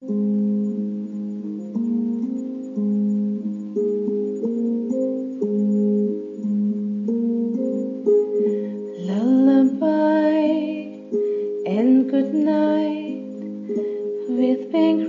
Lullaby and good night, with pink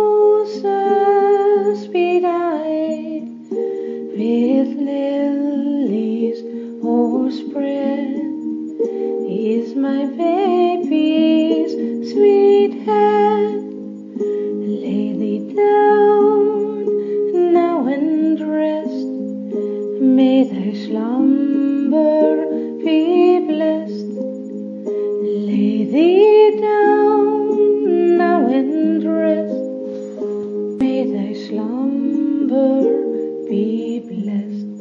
roses sweet-eyed, with lilies o'erspread, is my baby's sweet head. Lay thee down now and rest, may thy slumber be blessed. Lay thee down now and rest, may thy slumber be blessed.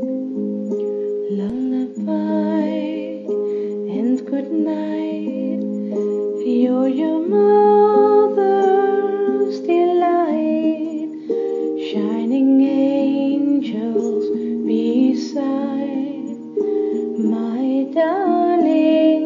Lullaby and good night, you're your mother's delight, shining angels beside, my darling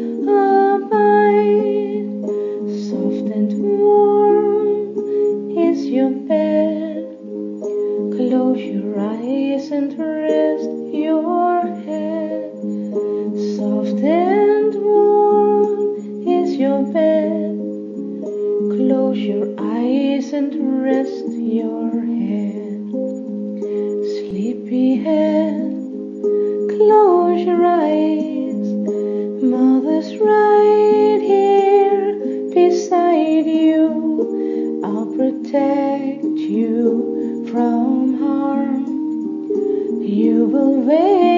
abide. Soft and warm is your bed, close your eyes and rest your head. Soft and warm is your bed, close your eyes and rest your head. Sleepy head, close your eyes, mother's right here beside you. I'll protect you from harm, you will wait